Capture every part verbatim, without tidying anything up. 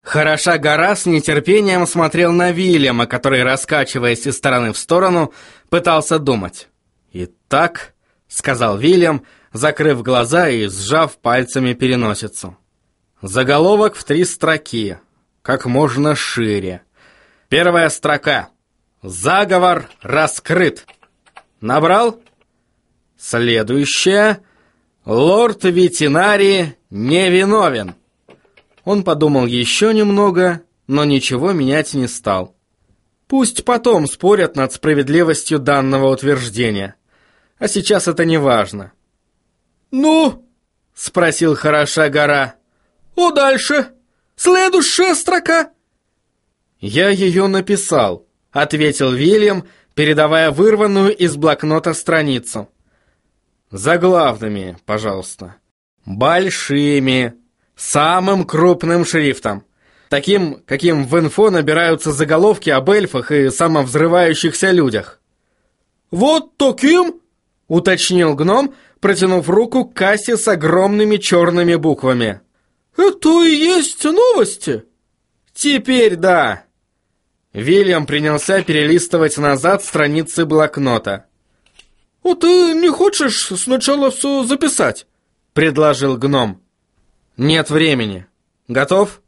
Хороша гора с нетерпением смотрел на Вильяма, который, раскачиваясь из стороны в сторону, пытался думать. «Итак», — сказал Вильям, закрыв глаза и сжав пальцами переносицу. «Заголовок в три строки, как можно шире. Первая строка. Заговор раскрыт. Набрал? Следующая. Лорд Ветинари невиновен». Он подумал еще немного, но ничего менять не стал. Пусть потом спорят над справедливостью данного утверждения. А сейчас это не важно. «Ну?» — спросил Хороша гора. «А дальше? Следующая строка?» «Я ее написал», — ответил Вильям, передавая вырванную из блокнота страницу. «Заглавными, пожалуйста. Большими. Самым крупным шрифтом. Таким, каким в инфо набираются заголовки об эльфах и самовзрывающихся людях». «Вот таким?» — уточнил гном, протянув руку к кассе с огромными черными буквами. «Это и есть новости?» «Теперь да». Вильям принялся перелистывать назад страницы блокнота. «А ты не хочешь сначала все записать?» — предложил гном. «Нет времени. Готов?»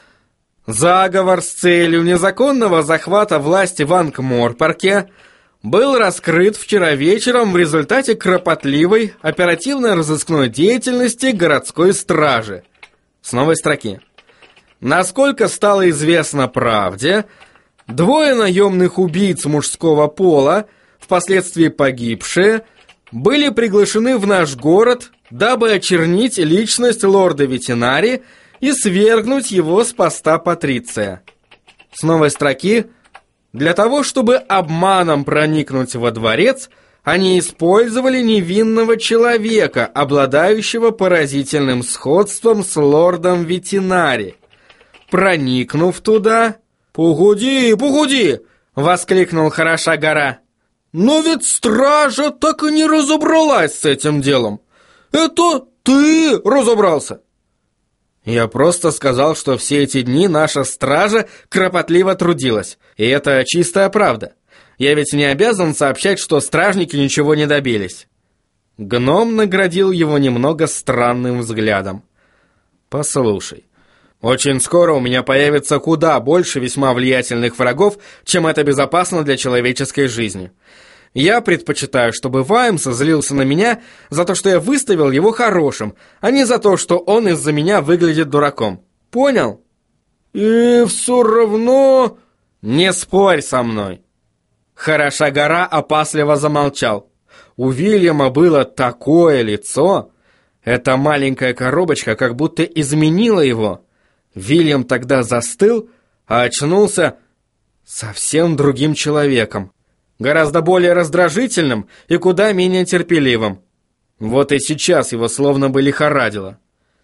Заговор с целью незаконного захвата власти в Анкморпорке был раскрыт вчера вечером в результате кропотливой оперативно-розыскной деятельности городской стражи. С новой строки. Насколько стало известно правде, двое наемных убийц мужского пола, впоследствии погибшие, были приглашены в наш город, дабы очернить личность лорда Ветинари и свергнуть его с поста патриция. С новой строки. Для того, чтобы обманом проникнуть во дворец, они использовали невинного человека, обладающего поразительным сходством с лордом Ветинари. Проникнув туда... «Погоди, погоди!» — воскликнул Хороша гора. «Но ведь стража так и не разобралась с этим делом. Это ты разобрался!» «Я просто сказал, что все эти дни наша стража кропотливо трудилась, и это чистая правда. Я ведь не обязан сообщать, что стражники ничего не добились». Гном наградил его немного странным взглядом. «Послушай, очень скоро у меня появится куда больше весьма влиятельных врагов, чем это безопасно для человеческой жизни. Я предпочитаю, чтобы Ваймс злился на меня за то, что я выставил его хорошим, а не за то, что он из-за меня выглядит дураком. Понял?» «И все равно...» «Не спорь со мной!» Хороша гора опасливо замолчал. У Вильяма было такое лицо. Эта маленькая коробочка как будто изменила его. Вильям тогда застыл, а очнулся совсем другим человеком. Гораздо более раздражительным и куда менее терпеливым. Вот и сейчас его словно бы лихорадило.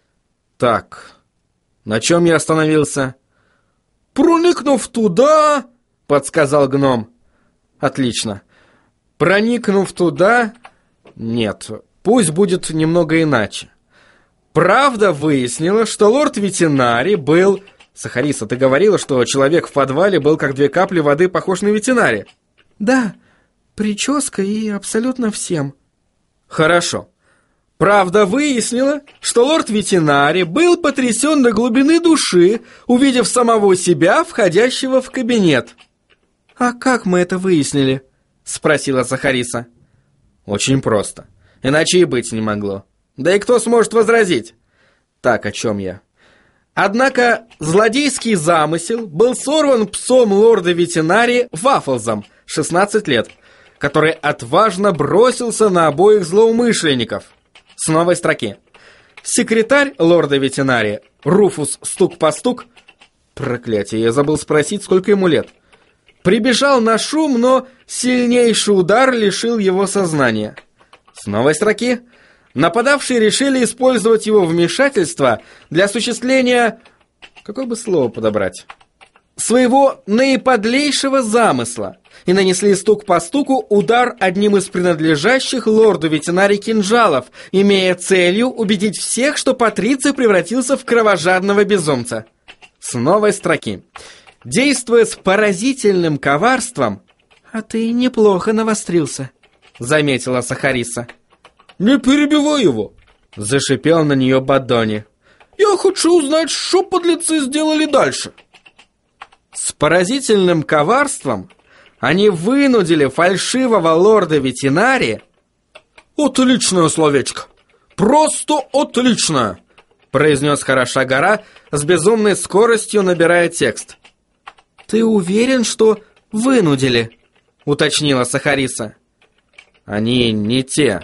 Так, на чем я остановился? «Проникнув туда...» — подсказал гном. «Отлично. Проникнув туда...» «Нет, пусть будет немного иначе. Правда выяснила, что лорд Ветинари был...» «Сахариса, ты говорила, что человек в подвале был как две капли воды похож на Ветинари?» «Да, прическа и абсолютно всем». «Хорошо. Правда выяснила, что лорд Ветинари был потрясен до глубины души, увидев самого себя, входящего в кабинет». «А как мы это выяснили?» — спросила Сахариса. «Очень просто. Иначе и быть не могло. Да и кто сможет возразить?» «Так, о чем я?» Однако злодейский замысел был сорван псом лорда Ветинари Вафлзом, шестнадцать лет, который отважно бросился на обоих злоумышленников. С новой строки. Секретарь лорда Ветинари, Руфус Стук-по-стук, проклятие, я забыл спросить, сколько ему лет, прибежал на шум, но сильнейший удар лишил его сознания. С новой строки. Нападавшие решили использовать его вмешательство для осуществления... Какое бы слово подобрать? Своего наиподлейшего замысла. И нанесли стук по стуку удар одним из принадлежащих лорду Ветинари кинжалов, имея целью убедить всех, что Патриций превратился в кровожадного безумца. С новой строки. Действуя с поразительным коварством... «А ты неплохо навострился», — заметила Сахариса. «Не перебивай его», — зашипел на нее Бадони. «Я хочу узнать, что подлецы сделали дальше». С поразительным коварством они вынудили фальшивого лорда-ветеринария... «Отличное словечко! Просто отличное!» произнес хороша гора, с безумной скоростью набирая текст. «Ты уверен, что вынудили?» уточнила Сахариса. Они не те.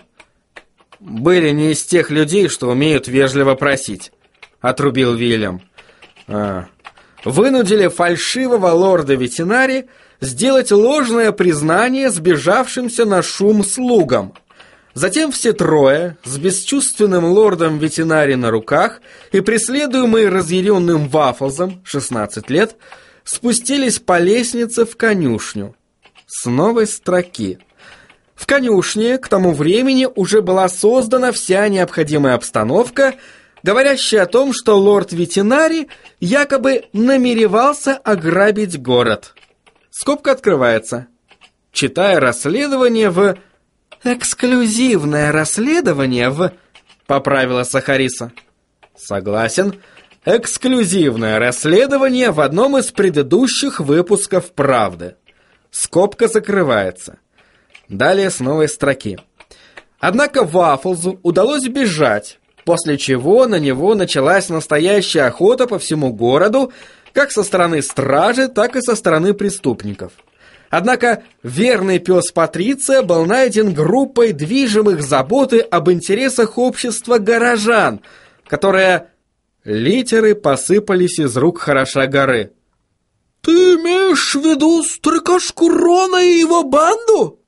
Были не из тех людей, что умеют вежливо просить, отрубил Вильям. А, вынудили фальшивого лорда-ветеринария сделать ложное признание сбежавшимся на шум слугам. Затем все трое, с бесчувственным лордом-ветеринария на руках и преследуемые разъяренным Вафлзом, шестнадцать лет, спустились по лестнице в конюшню. С новой строки. В конюшне к тому времени уже была создана вся необходимая обстановка, говорящая о том, что лорд-ветеринарий якобы намеревался ограбить город. Скобка открывается. Читая расследование в... «Эксклюзивное расследование в...» — поправила Сахариса. «Согласен. Эксклюзивное расследование в одном из предыдущих выпусков «Правды». Скобка закрывается. Далее с новой строки. Однако Вафлзу удалось бежать, после чего на него началась настоящая охота по всему городу, как со стороны стражи, так и со стороны преступников. Однако верный пес Патриция был найден группой движимых заботой об интересах общества горожан, которые... Литеры посыпались из рук хороша горы. «Ты имеешь в виду старикашку Рона и его банду?»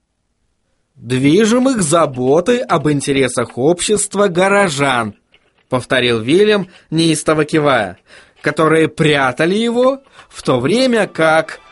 «Движимых заботой об интересах общества горожан», — повторил Вильям, неистово кивая, «которые прятали его, в то время как...»